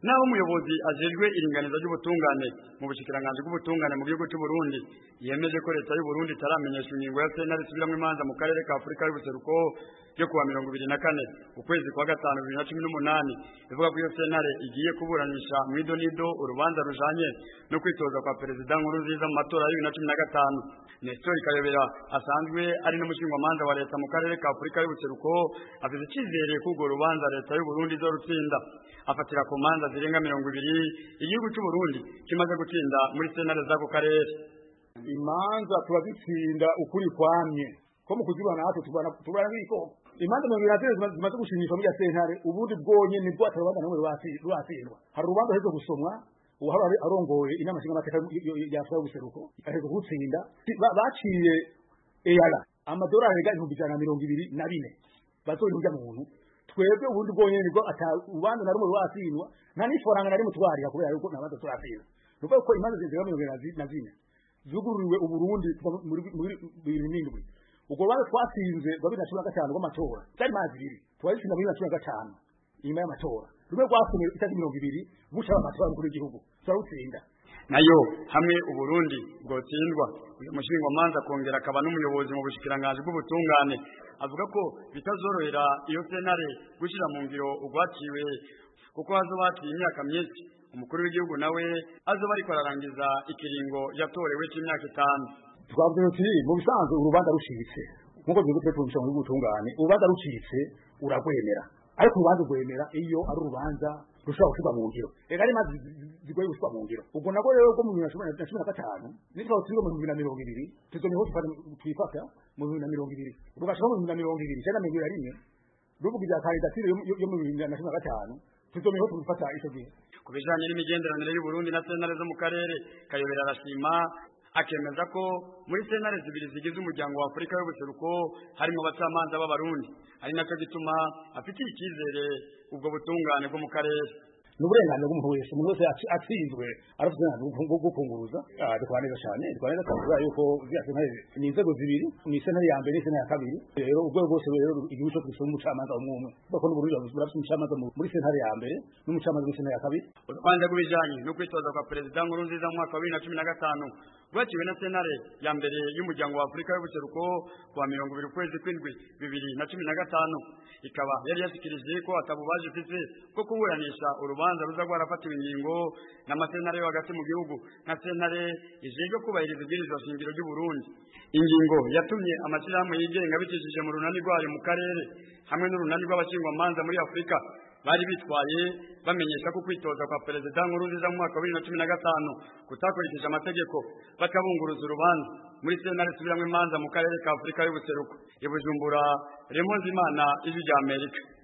naho umuyobozi ajejwe iringaniza ry'ubutungane mu bushikiranganje bw'ubutungane mu gihugu cy'u Burundi yemeje ko leta y'u Burundi taramenyesha ingingo ya sentare isubiramwo imanza mu karere ka Afrika y'ubuseruko yo kuwa 24 ukwezi kwa gatanu 2018 ivuga ko iyo sentare igiye kuburanisha mu idonido urubanza rujanye no kwitoza kwa perezida Nkurunziza mu matora ya 2015. Nestor Kayobera asanzwe ari n'umushingamanza wa leta mu karere ka Afrika y'ubuseruko afite icyizere ko urwo rubanza leta y'u Burundi izorutsinda afatira ku manza zirenga 20 igihugu cy'u Burundi kimaze gutsinda muri sentare z'ako karere. Imanza turazitsinda ukuri kwamye ko mu kuzibana natwe tubana biko imanza mu birateze zimaze gushimishwa muri sentare ubundi bwonye nibwo atarubanza namwe rwatsindwa hari urubanza hezo gusomwa uhari arongoye inama nshinga mateka ya Afrika y'ubuseruko aheze gutsinda baciye eyala amadolari ga 124 bazorujya mu muntu twebwe ubundi bwonye nibwo atarubanza na rumwe rwatsindwa nta n'ifaranga na rimwe twarira kubera yuko nabanza turatsindwa nuko ko imanza zirenga 24 zugururiwe uburundi muri 2007 ubwo bari twatsinze 2015 rw'amatora cyari mazibiri twayitsinda muri 2015 nyuma y'amatora rumwe rwasomye itari 20 buca amatora kuri igihugu twawutsinda nayo hamwe uburundi bwotsindwa uyu mushinga manza kongera akaba n'umuyobozi mu bushikiranganje bw'ubutungane avuga ko bitazorohera iyo sentare gushira mu ngiro ugwaciwe kuko hazobaciye imyaka myinshi umukuru w'igihugu nawe azoba ariko ararangiza ikiringo yatorewe cy'imyaka 5. twavuze uti mu bisanzwe urubanza rucitse nkuko bivuze tumusha mu gutungane urubanza rucitse uragwemera ariko urubanza rwemera iyo ari urubanza rushobora gushirwa mu ngiro ari mazi zigoye gushirwa mu ngiro ubwo nako rero ko mu 2015 nitwa utsingo mu 2020 tuzomye hose twifata mu 2020 rugashaka mu 2020 cyane mu rimwe ruvuga ibya kandidatire yo mu 2015 tuzomye hose twifata ico gihe kubijanye n'imigenderanire y'u Burundi na sentare zo mu karere Kayobera arashima akemeza ko muri sentare zibiri zigize umuryango wa Afrika y'ubuseruko harimo abacamanza b'abarundi ari nacyo gituma afite icyizere ubwo butungane bwo mu karere n'uburenganzira bw'umuntu wese umuntu wese atsinzwe arafite gukunguruza dukwaneza cyane dukwaneza yuko ni inzego zibiri ni sentare ya mbere n'isentare ya kabiri rero ubwo bwose rero igihugu cyo gusoma umucamanza umwe bako n'uburundi burafite umucamanza muri sentare ya mbere n'umucamanza muri sentare ya kabiri urwanda rw'ibijanye no kwitoza kwa perezida Nkurunziza mu mwaka wa 2015 rwaciwe na sentare ya mbere y'umuryango wa Afrika y'ubuseruko kuwa 20 kwezi kw'indwi 2015 ikaba yari yashikirije ko atabubaje ifite ko kuburanisha urubanza ruza rwarafatiwe ingingo n'amasentare yo hagati mu gihugu na sentare ijejwe kubahiriza ibwirizwa shingiro ry'u Burundi. Ingingo yatumye amashyirahamwe yigenga bicishije mu runani rwayo mu karere hamwe n'urunani rw'abashingwamanza muri Afrika bari bitwaye bamenyesha ko kwitoza kwa perezida Nkurunziza mu mwaka wa 2015 kutakurikije amategeko bakabunguruza urubanza muri sentare isubiramwo imanza mu karere ka Afrika y'ubuseruko. I Bujumbura, Raymond Zimana, Ijwi ry'Amerika.